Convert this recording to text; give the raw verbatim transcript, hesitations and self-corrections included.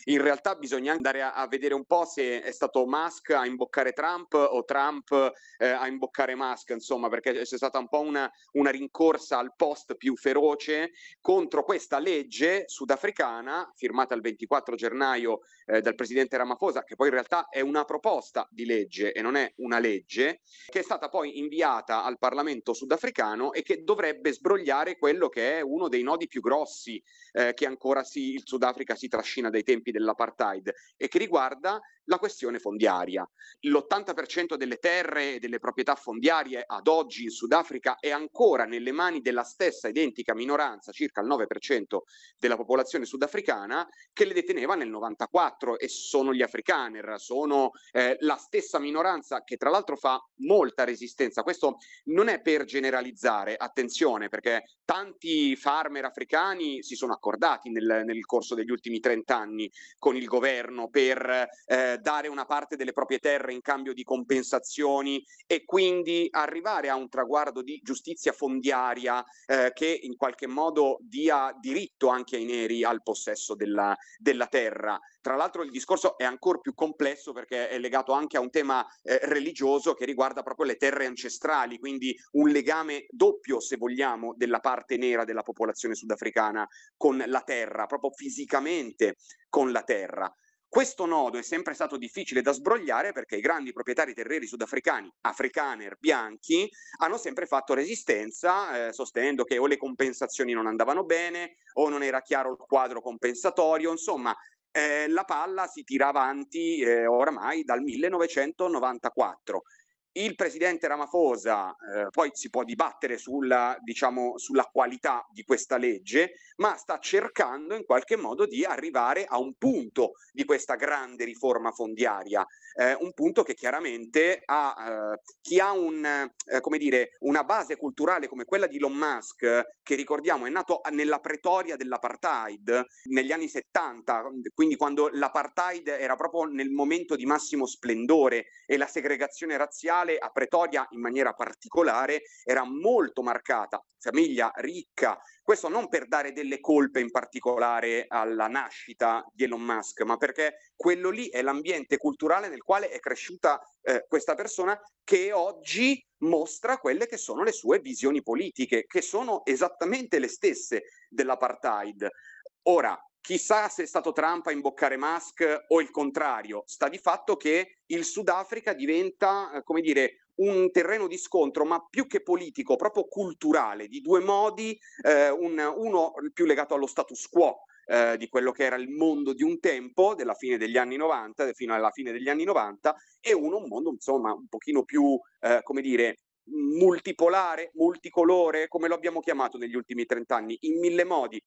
in realtà bisogna andare a a vedere un po' se è stato Musk a imboccare Trump o Trump, ehm, a imboccare Musk, insomma, perché c'è stata un po' una una rincorsa al post più feroce contro questa legge sudafricana, firmata il ventiquattro gennaio, ehm, dal presidente Ramaphosa, che poi in realtà è una proposta di legge e non è una legge, che è stata poi inviata al Parlamento sudafricano e che dovrebbe sbrogliare quello che è uno dei nodi più grossi, ehm, che ancora si il Sudafrica si trascina dai tempi dell'apartheid e che riguarda la questione fondiaria. L'ottanta per cento delle terre e delle proprietà fondiarie ad oggi in Sudafrica è ancora nelle mani della stessa identica minoranza, circa il nove per cento della popolazione sudafricana, che le deteneva nel novantaquattro e sono gli Afrikaner, sono eh, la stessa minoranza che tra l'altro fa molta resistenza. Questo non è per generalizzare, attenzione, perché tanti farmer africani si sono accordati nel, nel corso degli ultimi trent'anni con il governo per eh, dare una parte delle proprie terre in cambio di compensazioni e quindi arrivare a un traguardo di giustizia fondiaria eh, che in qualche modo dia diritto anche ai neri al possesso della, della terra. Tra l'altro il discorso è ancora più complesso perché è legato anche a un tema eh, religioso che riguarda proprio le terre ancestrali, quindi un legame doppio, se vogliamo, della parte nera della popolazione sudafricana con la terra, proprio fisicamente con la terra. Questo nodo è sempre stato difficile da sbrogliare perché i grandi proprietari terrieri sudafricani, afrikaner, bianchi, hanno sempre fatto resistenza, eh, sostenendo che o le compensazioni non andavano bene o non era chiaro il quadro compensatorio, insomma, eh, la palla si tira avanti eh, oramai dal millenovecentonovantaquattro. Il presidente Ramaphosa, eh, poi si può dibattere sulla, diciamo, sulla qualità di questa legge, ma sta cercando in qualche modo di arrivare a un punto di questa grande riforma fondiaria, eh, un punto che chiaramente ha, eh, chi ha un, eh, come dire, una base culturale come quella di Elon Musk, che ricordiamo è nato nella Pretoria dell'apartheid negli anni settanta, quindi quando l'apartheid era proprio nel momento di massimo splendore e la segregazione razziale a Pretoria in maniera particolare era molto marcata, famiglia ricca, questo non per dare delle colpe in particolare alla nascita di Elon Musk, ma perché quello lì è l'ambiente culturale nel quale è cresciuta eh, questa persona che oggi mostra quelle che sono le sue visioni politiche, che sono esattamente le stesse dell'apartheid. Ora, chissà se è stato Trump a imboccare Musk o il contrario, sta di fatto che il Sudafrica diventa, eh, come dire, un terreno di scontro, ma più che politico, proprio culturale, di due modi, eh, un, uno più legato allo status quo, eh, di quello che era il mondo di un tempo, della fine degli anni novanta, fino alla fine degli anni novanta, e uno un mondo, insomma, un pochino più, eh, come dire, multipolare, multicolore, come lo abbiamo chiamato negli ultimi trent'anni, in mille modi.